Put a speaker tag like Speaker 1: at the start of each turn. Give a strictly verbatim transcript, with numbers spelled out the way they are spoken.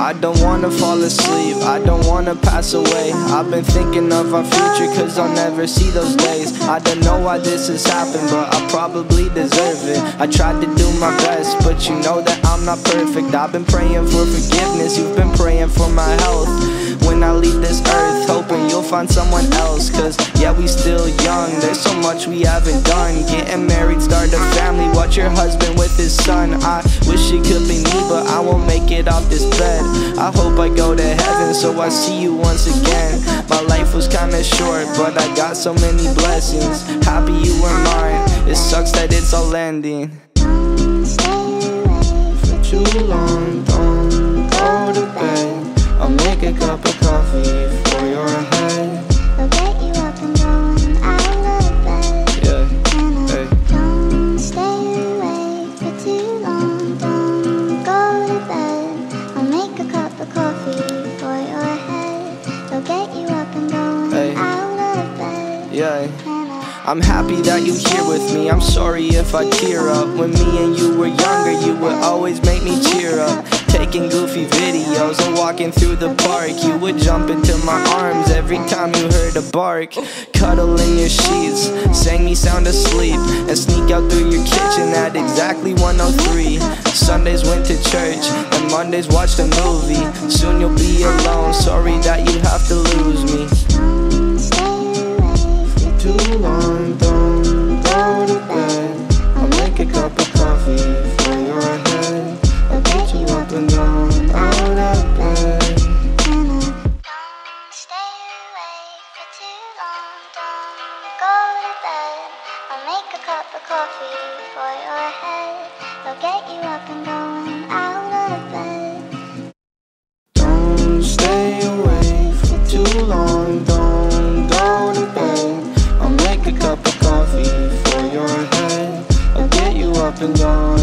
Speaker 1: I don't wanna fall asleep, I don't wanna pass away. I've been thinking of our future, cause I'll never see those days. I don't know why this has happened, but I probably deserve it. I tried to do my best, but you know that I'm not perfect. I've been praying for forgiveness, you've been praying for my health. When I leave this earth, hoping you'll find someone else. Cause yeah, we still young, there's so much we haven't done. Getting married, start a family, watch your husband with his son. I wish it could be me, but I won't make it off this bed. I hope I go to heaven, so I see you once again. My life was kinda short, but I got so many blessings. Happy you were mine, it sucks that it's all ending. For too long, don't go to bed. I'll make a cup of coffee for your head.
Speaker 2: I'll get you up and going out of bed.
Speaker 1: Yeah,
Speaker 2: hey. Don't stay awake for too long. Don't go to bed. I'll make a cup of coffee for your head. I'll get you up and going
Speaker 1: hey.
Speaker 2: out of bed.
Speaker 1: Yeah. I'm happy that you're here with me, I'm sorry if I tear up. When me and you were younger, you would always make me cheer up. Taking goofy videos and walking through the park, you would jump into my arms every time you heard a bark. Cuddle in your sheets, sang me sound asleep, and sneak out through your kitchen at exactly one oh three. Sundays went to church, and Mondays watched a movie. Soon you'll be alone, sorry that you have to lose me. Too long, don't go to bed. I'll make a cup of coffee for your head. I'll get you up and going out of bed.
Speaker 2: Don't stay awake for too long. Don't go to bed. I'll make a cup of coffee for your head. I'll get you up and going out of bed.
Speaker 1: Don't stay awake for too long. Don't go to bed. I'll make a cup of coffee for your head. I'll get you up and going